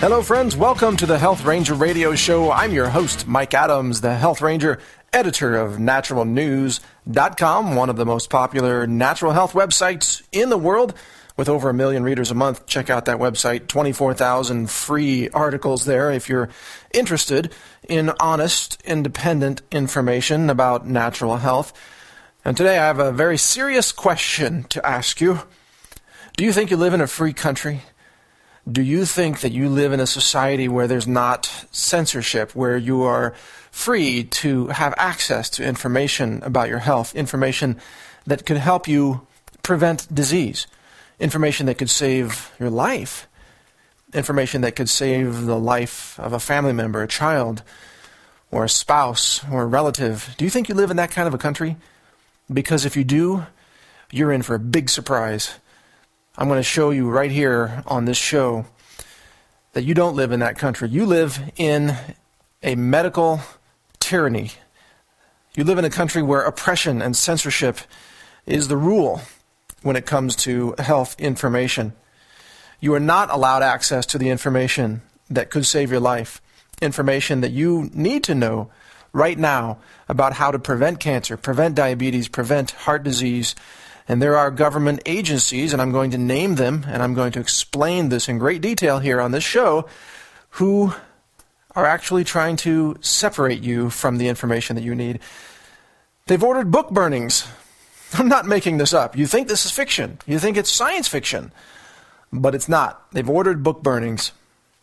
Hello, friends. Welcome to the Health Ranger Radio Show. I'm your host, Mike Adams, the Health Ranger, editor of naturalnews.com, one of the most popular natural health websites in the world, with over 1 million readers a month. Check out that website, 24,000 free articles there if you're interested in honest, independent information about natural health. And today I have a very serious question to ask you. Do you think you live in a free country? Do you think that you live in a society where there's not censorship, where you are free to have access to information about your health, information that could help you prevent disease, information that could save your life, information that could save the life of a family member, a child, or a spouse, or a relative? Do you think you live in that kind of a country? Because if you do, you're in for a big surprise. I'm going to show you right here on this show that you don't live in that country. You live in a medical tyranny. You live in a country where oppression and censorship is the rule when it comes to health information. You are not allowed access to the information that could save your life, information that you need to know right now about how to prevent cancer, prevent diabetes, prevent heart disease. And there are government agencies, and I'm going to name them, and I'm going to explain this in great detail here on this show, who are actually trying to separate you from the information that you need. They've ordered book burnings. I'm not making this up. You think this is fiction. You think it's science fiction. But it's not. They've ordered book burnings.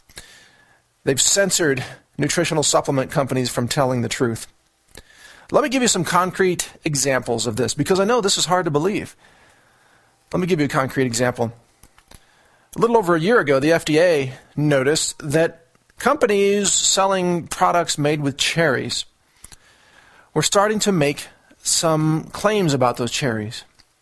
They've censored nutritional supplement companies from telling the truth. Let me give you some concrete examples of this, because I know this is hard to believe. Let me give you a concrete example. A little over a year ago, the FDA noticed that companies selling products made with cherries were starting to make some claims about those cherries.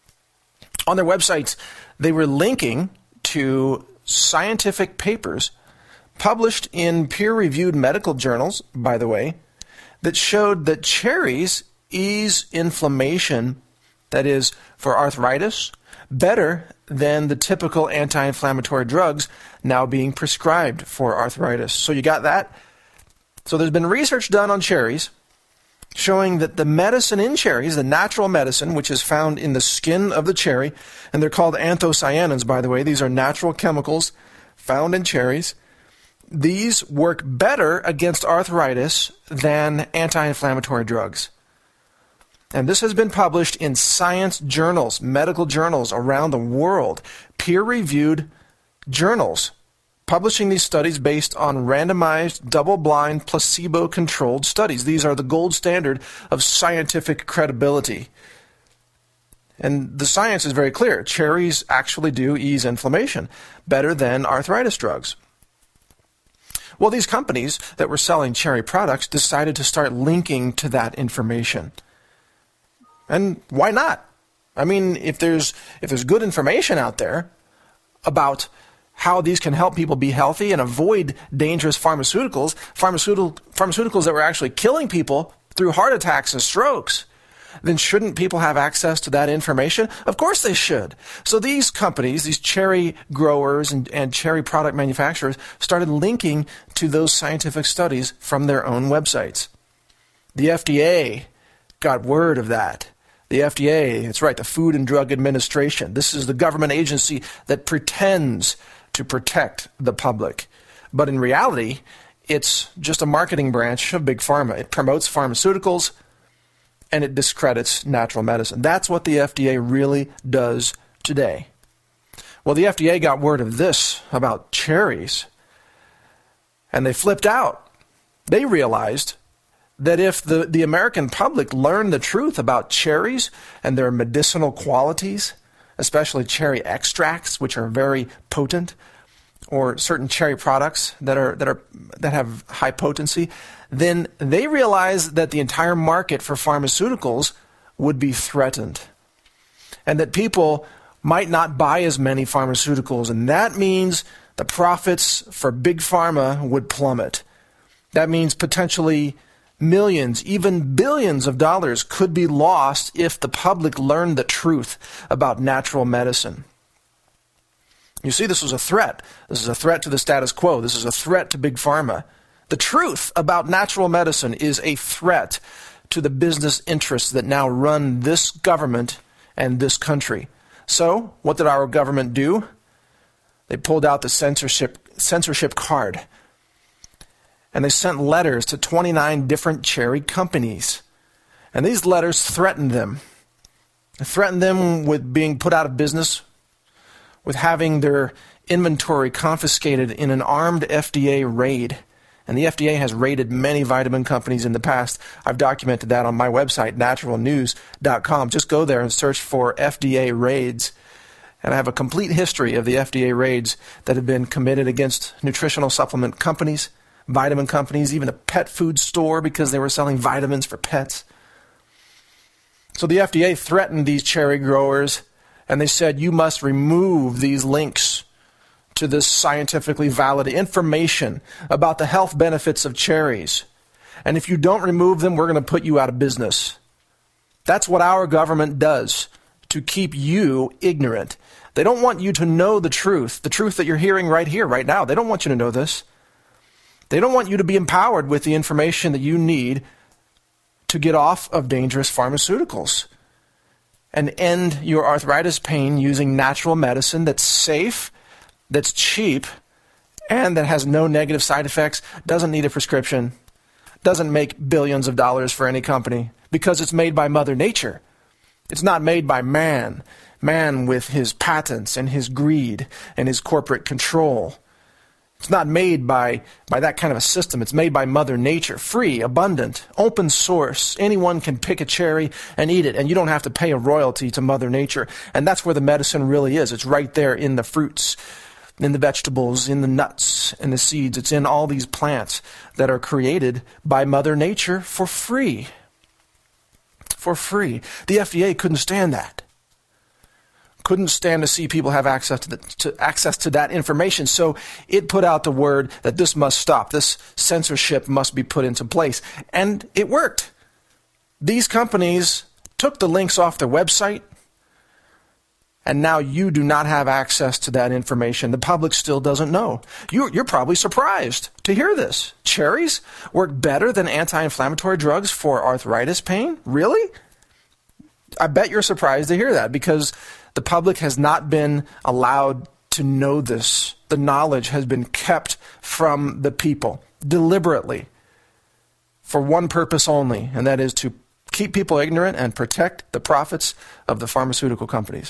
On their websites, they were linking to scientific papers published in peer-reviewed medical journals, by the way, that showed that cherries ease inflammation, that is, for arthritis, better than the typical anti-inflammatory drugs now being prescribed for arthritis. So you got that? So there's been research done on cherries showing that the medicine in cherries, the natural medicine, which is found in the skin of the cherry, and they're called anthocyanins, by the way. These are natural chemicals found in cherries. These work better against arthritis than anti-inflammatory drugs. And this has been published in science journals, medical journals around the world, peer-reviewed journals, publishing these studies based on randomized, double-blind, placebo-controlled studies. These are the gold standard of scientific credibility. And the science is very clear. Cherries actually do ease inflammation better than arthritis drugs. Well, these companies that were selling cherry products decided to start linking to that information. And why not? I mean, if there's good information out there about how these can help people be healthy and avoid dangerous pharmaceuticals that were actually killing people through heart attacks and strokes, then shouldn't people have access to that information? Of course they should. So these companies, these cherry growers and cherry product manufacturers, started linking to those scientific studies from their own websites. The FDA got word of that. The FDA, it's right, the Food and Drug Administration. This is the government agency that pretends to protect the public. But in reality, it's just a marketing branch of Big Pharma. It promotes pharmaceuticals, and it discredits natural medicine. That's what the FDA really does today. Well, the FDA got word of this about cherries, and they flipped out. They realized that if the American public learned the truth about cherries and their medicinal qualities, especially cherry extracts, which are very potent, or certain cherry products that have high potency, then they realized that the entire market for pharmaceuticals would be threatened, and that people might not buy as many pharmaceuticals, and that means the profits for Big Pharma would plummet. That means potentially millions, even billions of dollars could be lost if the public learned the truth about natural medicine. You see, this was a threat. This is a threat to the status quo. This is a threat to Big Pharma. The truth about natural medicine is a threat to the business interests that now run this government and this country. So, what did our government do? They pulled out the censorship card. And they sent letters to 29 different cherry companies. And these letters threatened them. They threatened them with being put out of business, with having their inventory confiscated in an armed FDA raid. And the FDA has raided many vitamin companies in the past. I've documented that on my website, naturalnews.com. Just go there and search for FDA raids. And I have a complete history of the FDA raids that have been committed against nutritional supplement companies, vitamin companies, even a pet food store because they were selling vitamins for pets. So the FDA threatened these cherry growers, and they said, you must remove these links to this scientifically valid information about the health benefits of cherries. And if you don't remove them, we're going to put you out of business. That's what our government does to keep you ignorant. They don't want you to know the truth that you're hearing right here, right now. They don't want you to know this. They don't want you to be empowered with the information that you need to get off of dangerous pharmaceuticals and end your arthritis pain using natural medicine that's safe, that's cheap, and that has no negative side effects, doesn't need a prescription, doesn't make billions of dollars for any company because it's made by Mother Nature. It's not made by man with his patents and his greed and his corporate control. It's not made by that kind of a system. It's made by Mother Nature, free, abundant, open source. Anyone can pick a cherry and eat it, and you don't have to pay a royalty to Mother Nature. And that's where the medicine really is. It's right there in the fruits, in the vegetables, in the nuts, and the seeds. It's in all these plants that are created by Mother Nature for free. For free. The FDA couldn't stand that. Couldn't stand to see people have access to that information. So it put out the word that this must stop. This censorship must be put into place. And it worked. These companies took the links off their website, and now you do not have access to that information. The public still doesn't know. You're probably surprised to hear this. Cherries work better than anti-inflammatory drugs for arthritis pain? Really? I bet you're surprised to hear that because the public has not been allowed to know this. The knowledge has been kept from the people deliberately for one purpose only, and that is to keep people ignorant and protect the profits of the pharmaceutical companies.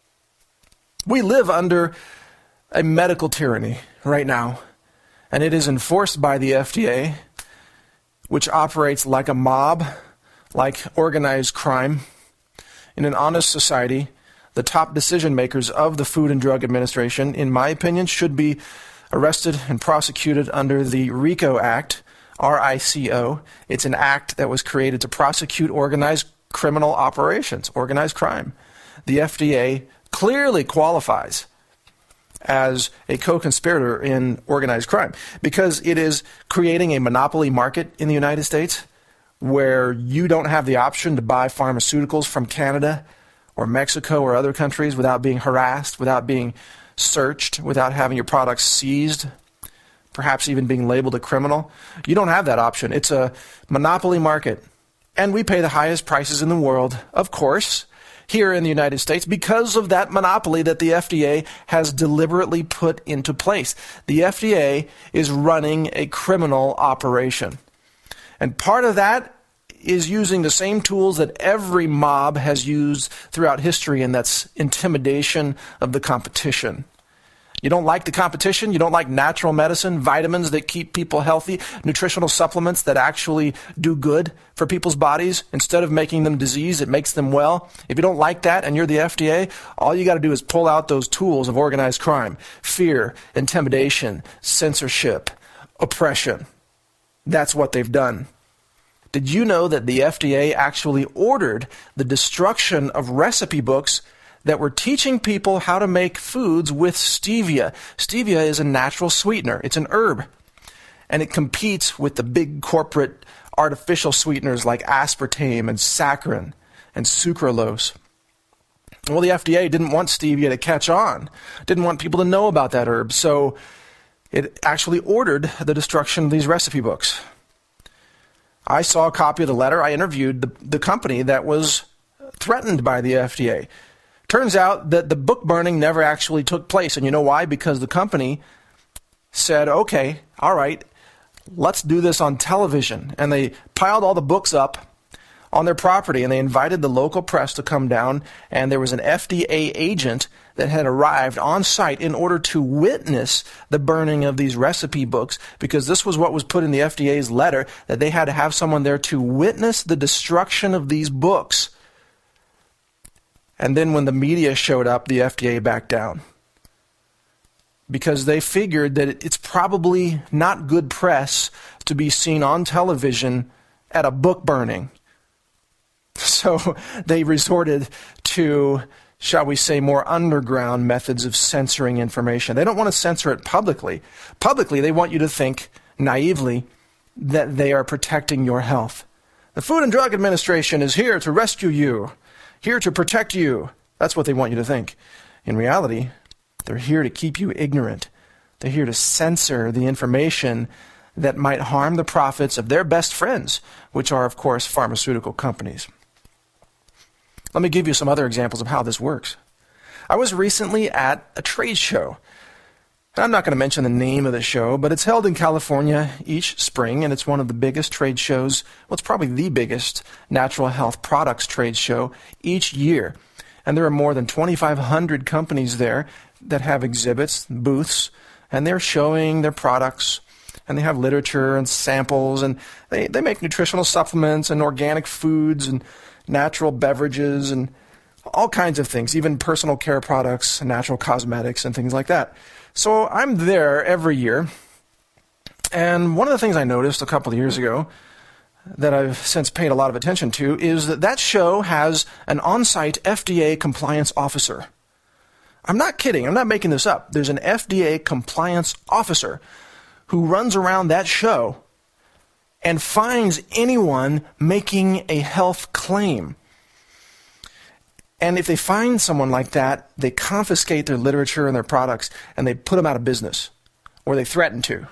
We live under a medical tyranny right now, and it is enforced by the FDA, which operates like a mob, like organized crime. In an honest society, the top decision makers of the Food and Drug Administration, in my opinion, should be arrested and prosecuted under the RICO Act, R-I-C-O. It's an act that was created to prosecute organized criminal operations, organized crime. The FDA clearly qualifies as a co-conspirator in organized crime because it is creating a monopoly market in the United States where you don't have the option to buy pharmaceuticals from Canada or Mexico or other countries without being harassed, without being searched, without having your products seized, perhaps even being labeled a criminal. You don't have that option. It's a monopoly market. And we pay the highest prices in the world, of course, here in the United States because of that monopoly that the FDA has deliberately put into place. The FDA is running a criminal operation. And part of that is using the same tools that every mob has used throughout history, and that's intimidation of the competition. You don't like the competition? You don't like natural medicine, vitamins that keep people healthy, nutritional supplements that actually do good for people's bodies? Instead of making them disease, it makes them well. If you don't like that and you're the FDA, all you got to do is pull out those tools of organized crime, fear, intimidation, censorship, oppression. That's what they've done. Did you know that the FDA actually ordered the destruction of recipe books that were teaching people how to make foods with stevia? Stevia is a natural sweetener. It's an herb. And it competes with the big corporate artificial sweeteners like aspartame and saccharin and sucralose. Well, the FDA didn't want stevia to catch on, didn't want people to know about that herb, so it actually ordered the destruction of these recipe books. I saw a copy of the letter. I interviewed the company that was threatened by the FDA. Turns out that the book burning never actually took place. And you know why? Because the company said, okay, all right, let's do this on television. And they piled all the books up on their property, and they invited the local press to come down, and there was an FDA agent that had arrived on site in order to witness the burning of these recipe books, because this was what was put in the FDA's letter, that they had to have someone there to witness the destruction of these books. And then when the media showed up, the FDA backed down, because they figured that it's probably not good press to be seen on television at a book burning. So they resorted to, shall we say, more underground methods of censoring information. They don't want to censor it publicly. Publicly, they want you to think naively that they are protecting your health. The Food and Drug Administration is here to rescue you, here to protect you. That's what they want you to think. In reality, they're here to keep you ignorant. They're here to censor the information that might harm the profits of their best friends, which are, of course, pharmaceutical companies. Let me give you some other examples of how this works. I was recently at a trade show. I'm not going to mention the name of the show, but it's held in California each spring, and it's one of the biggest trade shows. Well, it's probably the biggest natural health products trade show each year. And there are more than 2,500 companies there that have exhibits, booths, and they're showing their products. And they have literature and samples, and they make nutritional supplements and organic foods and natural beverages and all kinds of things, even personal care products and natural cosmetics and things like that. So I'm there every year, and one of the things I noticed a couple of years ago that I've since paid a lot of attention to is that show has an on-site FDA compliance officer. I'm not kidding. I'm not making this up. There's an FDA compliance officer who runs around that show and finds anyone making a health claim. And if they find someone like that, they confiscate their literature and their products, and they put them out of business, or they threaten to.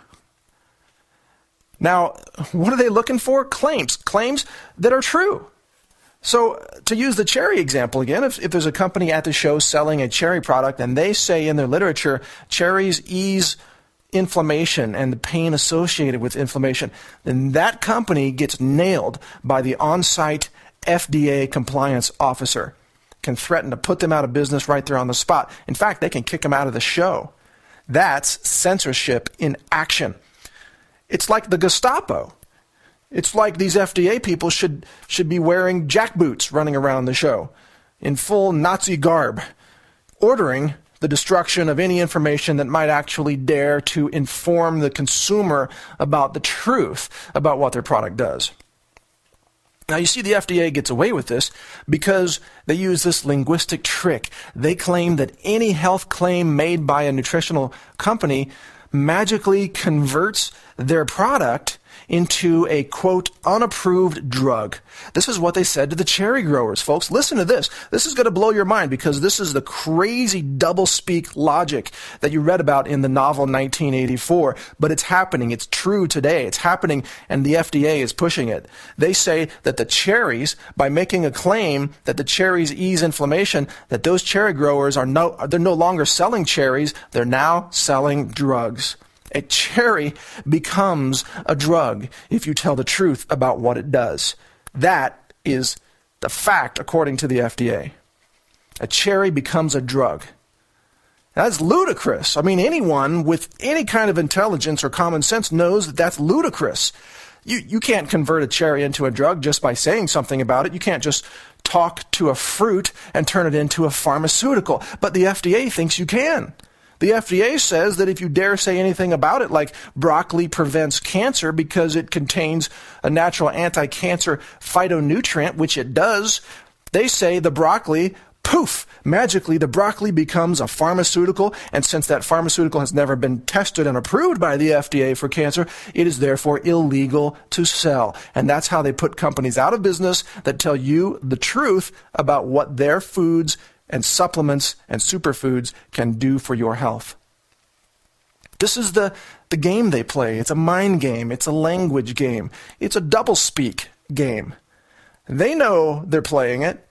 Now, what are they looking for? Claims that are true. So, to use the cherry example again, if there's a company at the show selling a cherry product, and they say in their literature, cherries ease inflammation and the pain associated with inflammation, then that company gets nailed by the on-site FDA compliance officer. Can threaten to put them out of business right there on the spot. In fact, they can kick them out of the show. That's censorship in action. It's like the Gestapo. It's like these FDA people should be wearing jackboots running around the show in full Nazi garb, ordering the destruction of any information that might actually dare to inform the consumer about the truth about what their product does. Now, you see, the FDA gets away with this because they use this linguistic trick. They claim that any health claim made by a nutritional company magically converts their product into a, quote, unapproved drug. This is what they said to the cherry growers, folks. Listen to this. This is going to blow your mind, because this is the crazy doublespeak logic that you read about in the novel 1984. But it's happening. It's true today. It's happening, and the FDA is pushing it. They say that the cherries, by making a claim that the cherries ease inflammation, that those cherry growers they're no longer selling cherries. They're now selling drugs. A cherry becomes a drug if you tell the truth about what it does. That is the fact according to the FDA. A cherry becomes a drug. That's ludicrous. I mean, anyone with any kind of intelligence or common sense knows that that's ludicrous. You can't convert a cherry into a drug just by saying something about it. You can't just talk to a fruit and turn it into a pharmaceutical. But the FDA thinks you can. The FDA says that if you dare say anything about it, like broccoli prevents cancer because it contains a natural anti-cancer phytonutrient, which it does, they say the broccoli, poof, magically the broccoli becomes a pharmaceutical, and since that pharmaceutical has never been tested and approved by the FDA for cancer, it is therefore illegal to sell. And that's how they put companies out of business that tell you the truth about what their foods and supplements and superfoods can do for your health. This is the game they play. It's a mind game. It's a language game. It's a doublespeak game. They know they're playing it,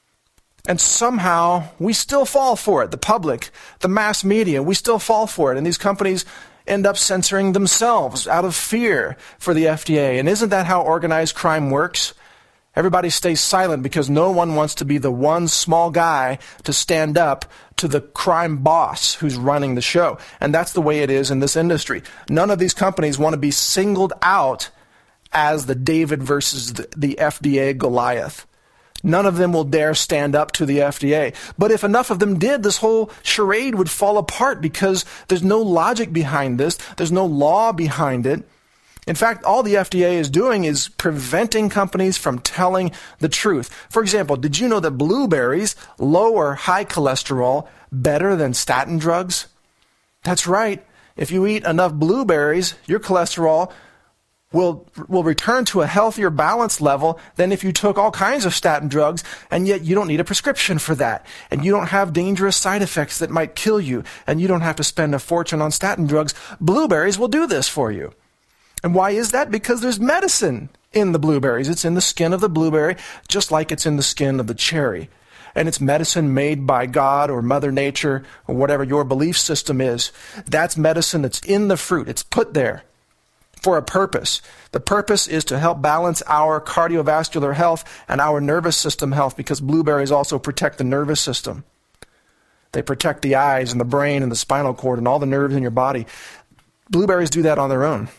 and somehow we still fall for it. The public, the mass media, we still fall for it, and these companies end up censoring themselves out of fear for the FDA. And isn't that how organized crime works? Everybody stays silent because no one wants to be the one small guy to stand up to the crime boss who's running the show. And that's the way it is in this industry. None of these companies want to be singled out as the David versus the FDA Goliath. None of them will dare stand up to the FDA. But if enough of them did, this whole charade would fall apart because there's no logic behind this. There's no law behind it. In fact, all the FDA is doing is preventing companies from telling the truth. For example, did you know that blueberries lower high cholesterol better than statin drugs? That's right. If you eat enough blueberries, your cholesterol will return to a healthier balance level than if you took all kinds of statin drugs, and yet you don't need a prescription for that. And you don't have dangerous side effects that might kill you, and you don't have to spend a fortune on statin drugs. Blueberries will do this for you. And why is that? Because there's medicine in the blueberries. It's in the skin of the blueberry, just like it's in the skin of the cherry. And it's medicine made by God or Mother Nature or whatever your belief system is. That's medicine that's in the fruit. It's put there for a purpose. The purpose is to help balance our cardiovascular health and our nervous system health, because blueberries also protect the nervous system. They protect the eyes and the brain and the spinal cord and all the nerves in your body. Blueberries do that on their own.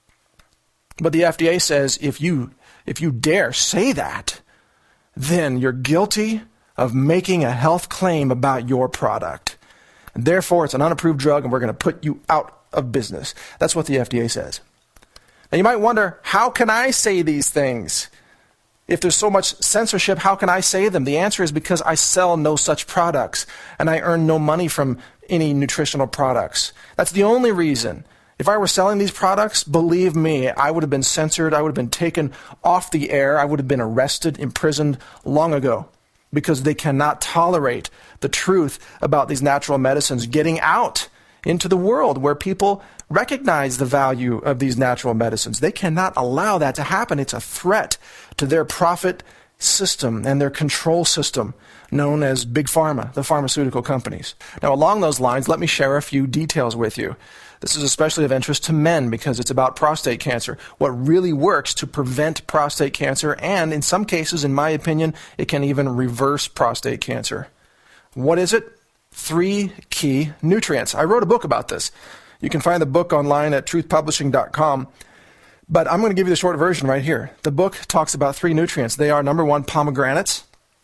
But the FDA says if you dare say that, then you're guilty of making a health claim about your product. And therefore, it's an unapproved drug, and we're going to put you out of business. That's what the FDA says. Now, you might wonder, how can I say these things? If there's so much censorship, how can I say them? The answer is because I sell no such products, and I earn no money from any nutritional products. That's the only reason. If I were selling these products, believe me, I would have been censored. I would have been taken off the air. I would have been arrested, imprisoned long ago, because they cannot tolerate the truth about these natural medicines getting out into the world where people recognize the value of these natural medicines. They cannot allow that to happen. It's a threat to their profit system and their control system known as Big Pharma, the pharmaceutical companies. Now, along those lines, let me share a few details with you. This is especially of interest to men because it's about prostate cancer, what really works to prevent prostate cancer, and in some cases, in my opinion, it can even reverse prostate cancer. What is it? 3 key nutrients. I wrote a book about this. You can find the book online at truthpublishing.com. But I'm going to give you the short version right here. The book talks about 3 nutrients. They are, number 1, pomegranates,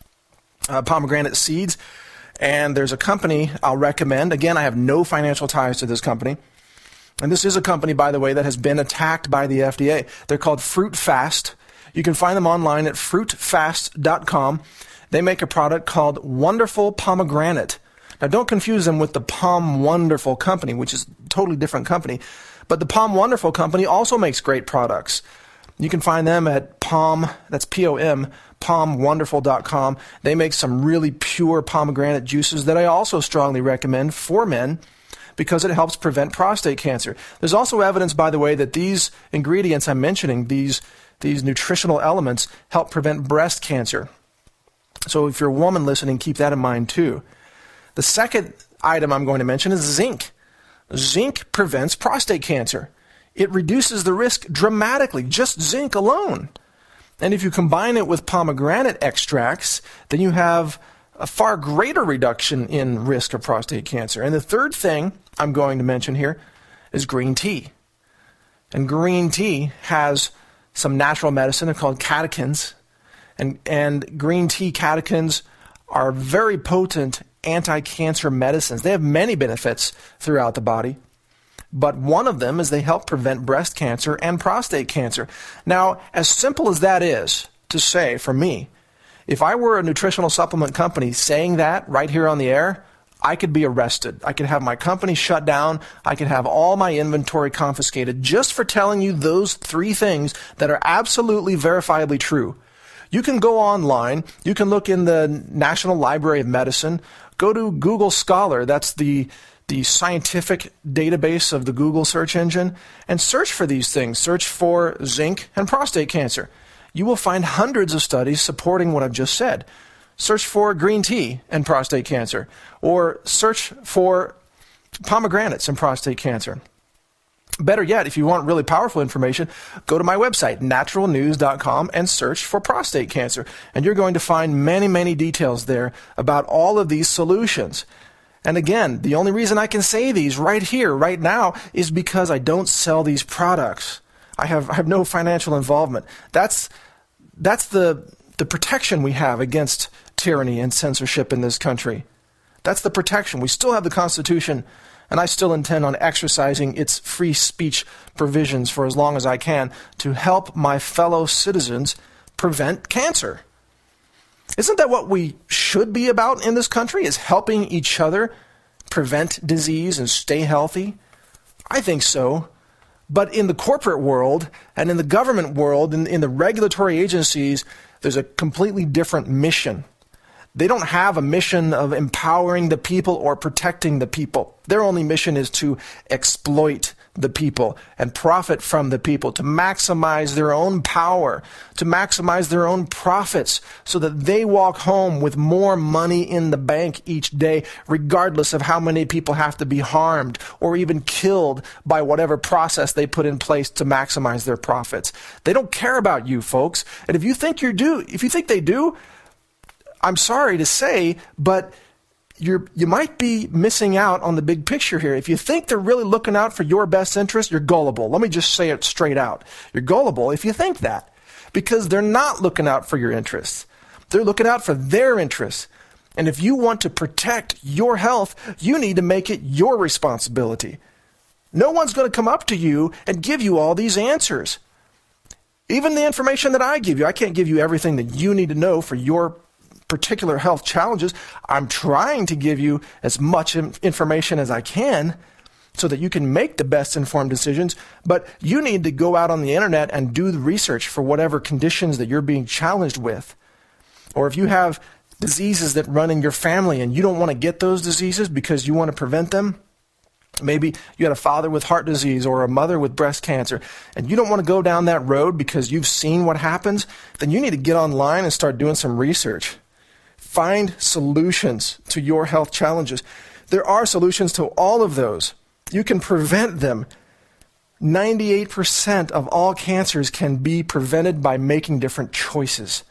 pomegranate seeds. And there's a company I'll recommend. Again, I have no financial ties to this company. And this is a company, by the way, that has been attacked by the FDA. They're called Fruit Fast. You can find them online at fruitfast.com. They make a product called Wonderful Pomegranate. Now, don't confuse them with the Palm Wonderful company, which is a totally different company. But the Palm Wonderful company also makes great products. You can find them at that's P-O-M, palmwonderful.com. They make some really pure pomegranate juices that I also strongly recommend for men because it helps prevent prostate cancer. There's also evidence, by the way, that these ingredients I'm mentioning, these nutritional elements, help prevent breast cancer. So if you're a woman listening, keep that in mind too. The second item I'm going to mention is zinc. Zinc prevents prostate cancer. It reduces the risk dramatically, just zinc alone. And if you combine it with pomegranate extracts, then you have a far greater reduction in risk of prostate cancer. And the third thing I'm going to mention here is green tea. And green tea has some natural medicine. They're called catechins. And green tea catechins are very potent anti-cancer medicines. They have many benefits throughout the body, but one of them is they help prevent breast cancer and prostate cancer. Now, as simple as that is to say for me, if I were a nutritional supplement company saying that right here on the air, I could be arrested. I could have my company shut down. I could have all my inventory confiscated just for telling you those 3 things that are absolutely verifiably true. You can go online. You can look in the National Library of Medicine. Go to Google Scholar. That's the scientific database of the Google search engine, and search for these things. Search for zinc and prostate cancer. You will find hundreds of studies supporting what I've just said. Search for green tea and prostate cancer, or search for pomegranates and prostate cancer. Better yet, if you want really powerful information, go to my website, naturalnews.com, and search for prostate cancer. And you're going to find many, many details there about all of these solutions. And again, the only reason I can say these right here, right now, is because I don't sell these products. I have no financial involvement. That's the protection we have against tyranny and censorship in this country. That's the protection. We still have the Constitution, and I still intend on exercising its free speech provisions for as long as I can to help my fellow citizens prevent cancer. Isn't that what we should be about in this country, is helping each other prevent disease and stay healthy? I think so. But in the corporate world and in the government world, in the regulatory agencies, there's a completely different mission. They don't have a mission of empowering the people or protecting the people. Their only mission is to exploit the people and profit from the people, to maximize their own power, to maximize their own profits, so that they walk home with more money in the bank each day, regardless of how many people have to be harmed or even killed by whatever process they put in place to maximize their profits. They don't care about you, folks. And if you think they do, I'm sorry to say, but you might be missing out on the big picture here. If you think they're really looking out for your best interest, you're gullible. Let me just say it straight out. You're gullible if you think that, because they're not looking out for your interests. They're looking out for their interests. And if you want to protect your health, you need to make it your responsibility. No one's going to come up to you and give you all these answers. Even the information that I give you, I can't give you everything that you need to know for your particular health challenges. I'm trying to give you as much information as I can so that you can make the best informed decisions, but you need to go out on the internet and do the research for whatever conditions that you're being challenged with. Or if you have diseases that run in your family and you don't want to get those diseases because you want to prevent them, maybe you had a father with heart disease or a mother with breast cancer, and you don't want to go down that road because you've seen what happens, then you need to get online and start doing some research. Find solutions to your health challenges. There are solutions to all of those. You can prevent them. 98% of all cancers can be prevented by making different choices.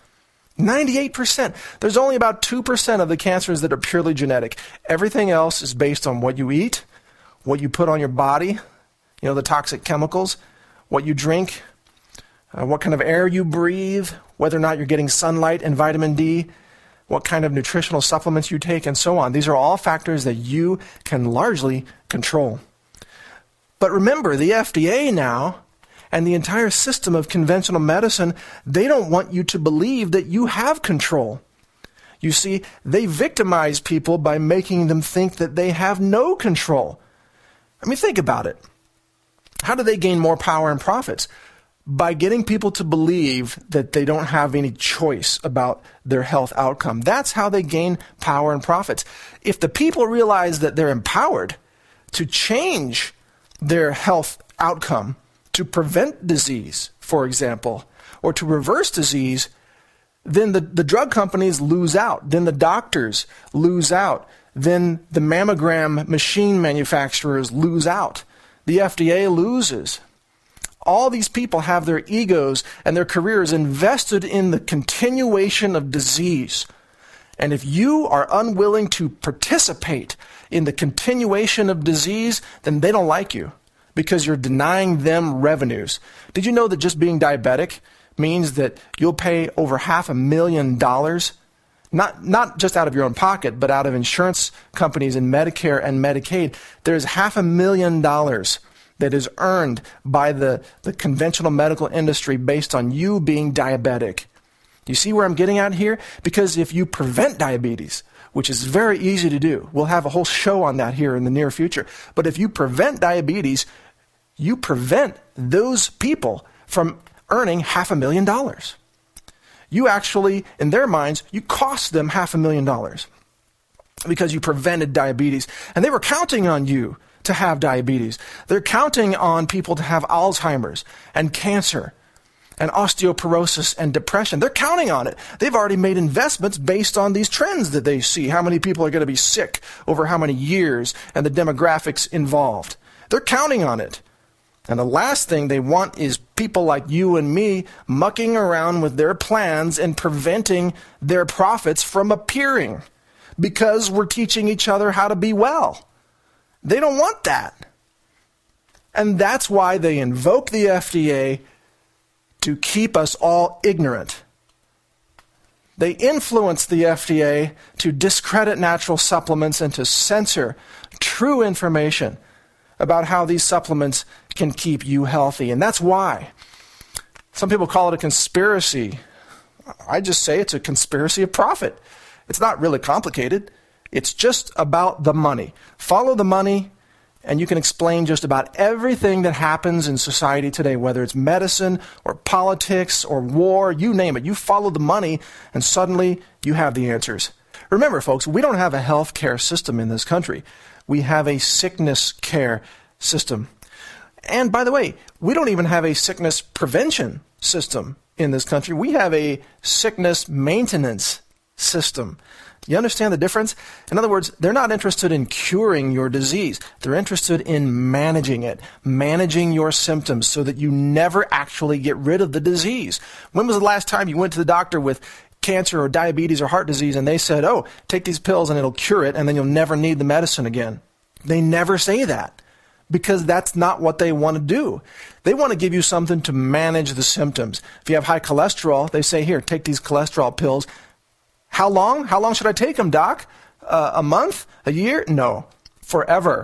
98%. There's only about 2% of the cancers that are purely genetic. Everything else is based on what you eat, what you put on your body, the toxic chemicals, what you drink, what kind of air you breathe, whether or not you're getting sunlight and vitamin D, what kind of nutritional supplements you take, and so on. These are all factors that you can largely control. But remember, the FDA now and the entire system of conventional medicine, they don't want you to believe that you have control. You see, they victimize people by making them think that they have no control. I mean, think about it. How do they gain more power and profits? By getting people to believe that they don't have any choice about their health outcome. That's how they gain power and profits. If the people realize that they're empowered to change their health outcome, to prevent disease, for example, or to reverse disease, then the drug companies lose out. Then the doctors lose out. Then the mammogram machine manufacturers lose out. The FDA loses. All these people have their egos and their careers invested in the continuation of disease. And if you are unwilling to participate in the continuation of disease, then they don't like you because you're denying them revenues. Did you know that just being diabetic means that you'll pay over $500,000, not just out of your own pocket, but out of insurance companies and Medicare and Medicaid? There's $500,000 that is earned by the conventional medical industry based on you being diabetic. You see where I'm getting at here? Because if you prevent diabetes, which is very easy to do, we'll have a whole show on that here in the near future, but if you prevent diabetes, you prevent those people from earning $500,000. You actually, in their minds, you cost them $500,000 because you prevented diabetes. And they were counting on you to have diabetes. They're counting on people to have Alzheimer's and cancer and osteoporosis and depression. They're counting on it. They've already made investments based on these trends that they see, how many people are going to be sick over how many years and the demographics involved. They're counting on it. And the last thing they want is people like you and me mucking around with their plans and preventing their profits from appearing because we're teaching each other how to be well. They don't want that. And that's why they invoke the FDA to keep us all ignorant. They influence the FDA to discredit natural supplements and to censor true information about how these supplements can keep you healthy. And that's why. Some people call it a conspiracy. I just say it's a conspiracy of profit. It's not really complicated. It's just about the money. Follow the money, and you can explain just about everything that happens in society today, whether it's medicine or politics or war, you name it. You follow the money, and suddenly you have the answers. Remember, folks, we don't have a health care system in this country. We have a sickness care system. And by the way, we don't even have a sickness prevention system in this country. We have a sickness maintenance system. You understand the difference? In other words, they're not interested in curing your disease. They're interested in managing it, managing your symptoms so that you never actually get rid of the disease. When was the last time you went to the doctor with cancer or diabetes or heart disease and they said, oh, take these pills and it'll cure it and then you'll never need the medicine again? They never say that because that's not what they want to do. They want to give you something to manage the symptoms. If you have high cholesterol, they say, here, take these cholesterol pills. How long? How long should I take them, doc? A month? A year? No. Forever.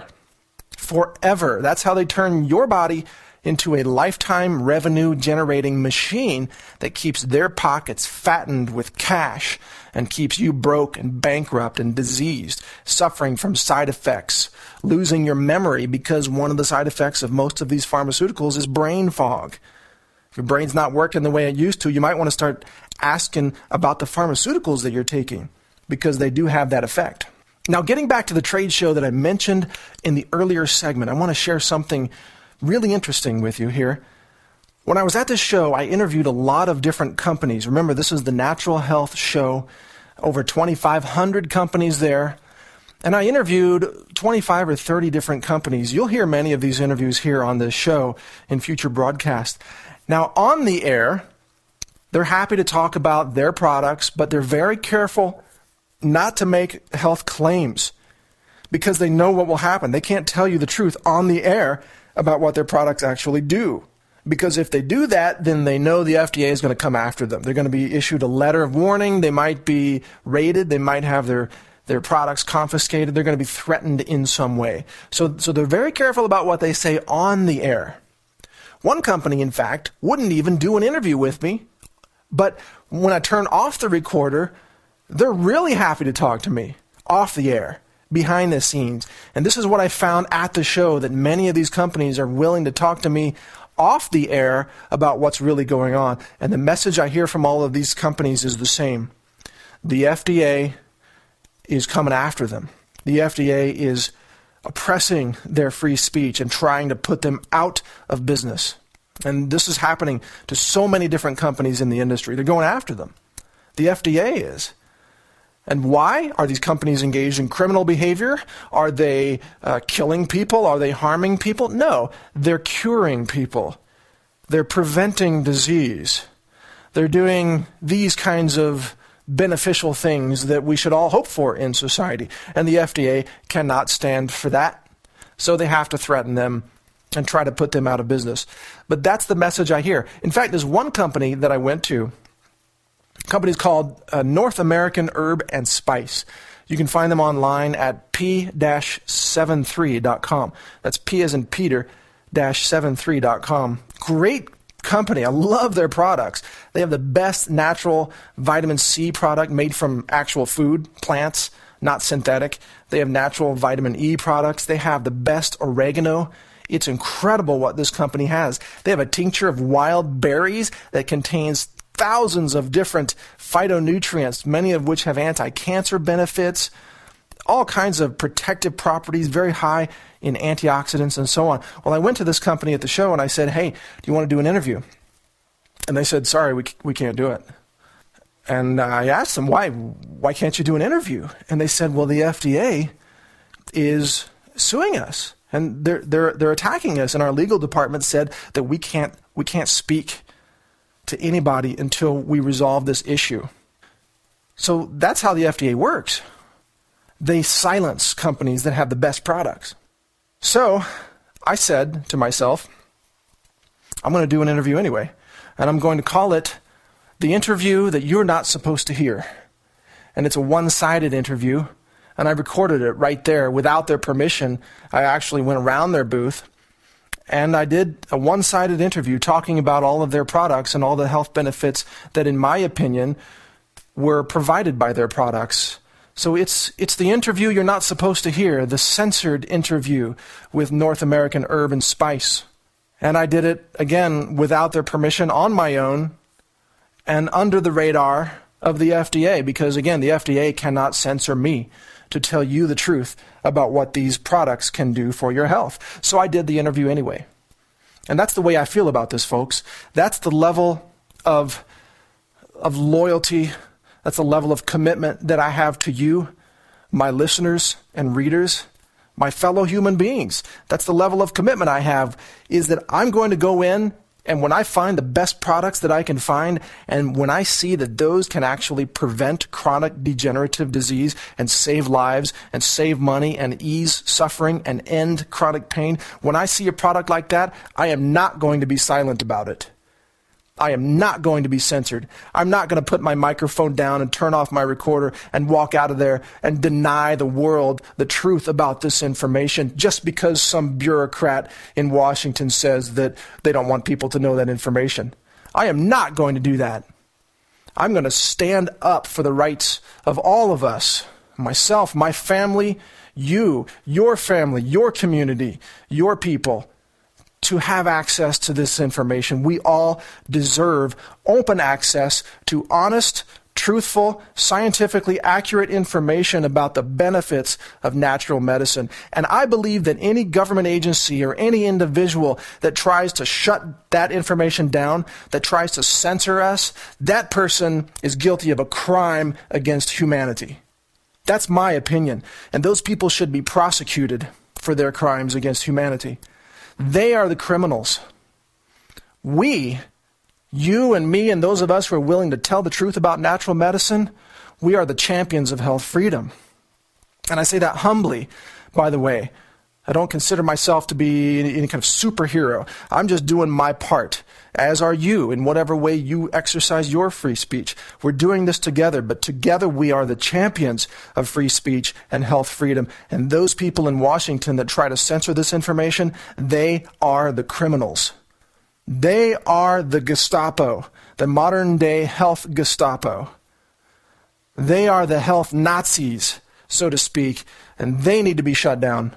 Forever. That's how they turn your body into a lifetime revenue-generating machine that keeps their pockets fattened with cash and keeps you broke and bankrupt and diseased, suffering from side effects, losing your memory because one of the side effects of most of these pharmaceuticals is brain fog. If your brain's not working the way it used to, you might want to start asking about the pharmaceuticals that you're taking because they do have that effect. Now, getting back to the trade show that I mentioned in the earlier segment, I want to share something really interesting with you here. When I was at this show, I interviewed a lot of different companies. Remember, this is the Natural Health Show, over 2,500 companies there. And I interviewed 25 or 30 different companies. You'll hear many of these interviews here on this show in future broadcasts. Now, on the air, they're happy to talk about their products, but they're very careful not to make health claims because they know what will happen. They can't tell you the truth on the air about what their products actually do. Because if they do that, then they know the FDA is going to come after them. They're going to be issued a letter of warning. They might be raided. They might have their products confiscated. They're going to be threatened in some way. So they're very careful about what they say on the air. One company, in fact, wouldn't even do an interview with me. But when I turn off the recorder, they're really happy to talk to me off the air, behind the scenes. And this is what I found at the show, that many of these companies are willing to talk to me off the air about what's really going on. And the message I hear from all of these companies is the same. The FDA is coming after them. The FDA is oppressing their free speech and trying to put them out of business. And this is happening to so many different companies in the industry. They're going after them. The FDA is. And why? Are these companies engaged in criminal behavior? Are they killing people? Are they harming people? No, they're curing people. They're preventing disease. They're doing these kinds of beneficial things that we should all hope for in society. And the FDA cannot stand for that. So they have to threaten them and try to put them out of business. But that's the message I hear. In fact, there's one company that I went to. The company's called North American Herb and Spice. You can find them online at p-73.com. That's P as in Peter, -73.com. Great company. I love their products. They have the best natural vitamin C product made from actual food, plants, not synthetic. They have natural vitamin E products. They have the best oregano. It's incredible what this company has. They have a tincture of wild berries that contains thousands of different phytonutrients, many of which have anti-cancer benefits, all kinds of protective properties, very high in antioxidants and so on. Well, I went to this company at the show and I said, hey, do you want to do an interview? And they said, sorry, we can't do it. And I asked them, why can't you do an interview? And they said, well, the FDA is suing us and they're attacking us. And our legal department said that we can't speak to anybody until we resolve this issue. So that's how the FDA works. They silence companies that have the best products. So I said to myself, I'm going to do an interview anyway, and I'm going to call it the interview that you're not supposed to hear. And it's a one-sided interview, and I recorded it right there without their permission. I actually went around their booth, and I did a one-sided interview talking about all of their products and all the health benefits that, in my opinion, were provided by their products. So it's the interview you're not supposed to hear, the censored interview with North American Herb and Spice. And I did it, again, without their permission, on my own, and under the radar of the FDA, because, again, the FDA cannot censor me to tell you the truth about what these products can do for your health. So I did the interview anyway. And that's the way I feel about this, folks. That's the level of loyalty. That's the level of commitment that I have to you, my listeners and readers, my fellow human beings. That's the level of commitment I have, is that I'm going to go in, and when I find the best products that I can find, and when I see that those can actually prevent chronic degenerative disease and save lives and save money and ease suffering and end chronic pain, when I see a product like that, I am not going to be silent about it. I am not going to be censored. I'm not going to put my microphone down and turn off my recorder and walk out of there and deny the world the truth about this information just because some bureaucrat in Washington says that they don't want people to know that information. I am not going to do that. I'm going to stand up for the rights of all of us, myself, my family, you, your family, your community, your people, to have access to this information. We all deserve open access to honest, truthful, scientifically accurate information about the benefits of natural medicine. And I believe that any government agency or any individual that tries to shut that information down, that tries to censor us, that person is guilty of a crime against humanity. That's my opinion. And those people should be prosecuted for their crimes against humanity. They are the criminals. We, you and me and those of us who are willing to tell the truth about natural medicine, we are the champions of health freedom. And I say that humbly, by the way. I don't consider myself to be any kind of superhero. I'm just doing my part, as are you, in whatever way you exercise your free speech. We're doing this together, but together we are the champions of free speech and health freedom. And those people in Washington that try to censor this information, they are the criminals. They are the Gestapo, the modern-day health Gestapo. They are the health Nazis, so to speak, and they need to be shut down.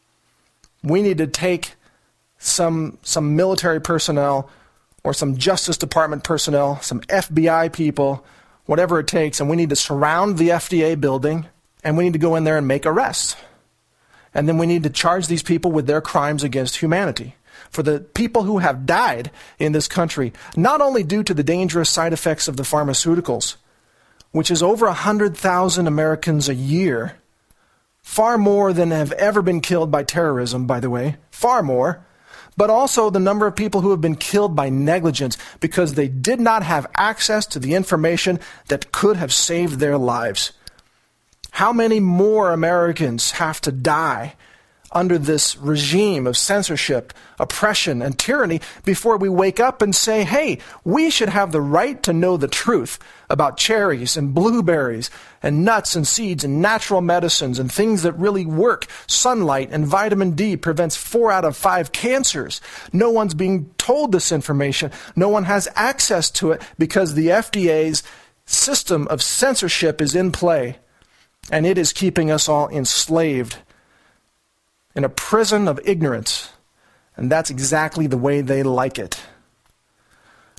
We need to take some military personnel or some Justice Department personnel, some FBI people, whatever it takes, and we need to surround the FDA building, and we need to go in there and make arrests. And then we need to charge these people with their crimes against humanity. For the people who have died in this country, not only due to the dangerous side effects of the pharmaceuticals, which is over 100,000 Americans a year, far more than have ever been killed by terrorism, by the way, far more, but also the number of people who have been killed by negligence because they did not have access to the information that could have saved their lives. How many more Americans have to die under this regime of censorship, oppression, and tyranny before we wake up and say, hey, we should have the right to know the truth about cherries and blueberries and nuts and seeds and natural medicines and things that really work. Sunlight and vitamin D prevents 4 out of 5 cancers. No one's being told this information. No one has access to it because the FDA's system of censorship is in play, and it is keeping us all enslaved in a prison of ignorance, and that's exactly the way they like it.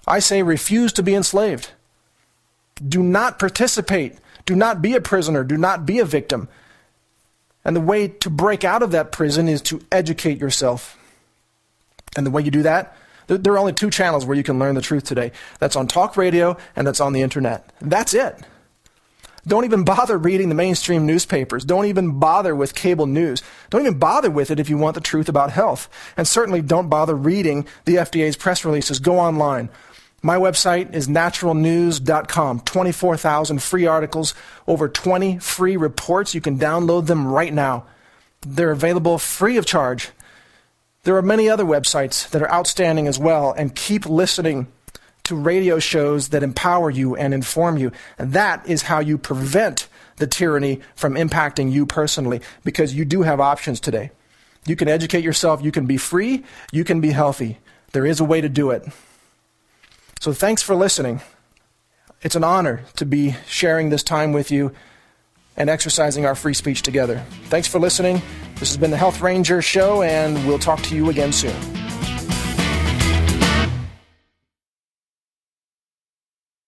I say refuse to be enslaved. Do not participate. Do not be a prisoner. Do not be a victim. And the way to break out of that prison is to educate yourself. And the way you do that, there are only 2 channels where you can learn the truth today. That's on talk radio and that's on the internet. That's it. Don't even bother reading the mainstream newspapers. Don't even bother with cable news. Don't even bother with it if you want the truth about health. And certainly don't bother reading the FDA's press releases. Go online. My website is naturalnews.com. 24,000 free articles, over 20 free reports. You can download them right now. They're available free of charge. There are many other websites that are outstanding as well, and keep listening to radio shows that empower you and inform you. And that is how you prevent the tyranny from impacting you personally, because you do have options today. You can educate yourself, you can be free, you can be healthy. There is a way to do it. So thanks for listening. It's an honor to be sharing this time with you and exercising our free speech together. Thanks for listening. This has been the Health Ranger Show, and we'll talk to you again soon.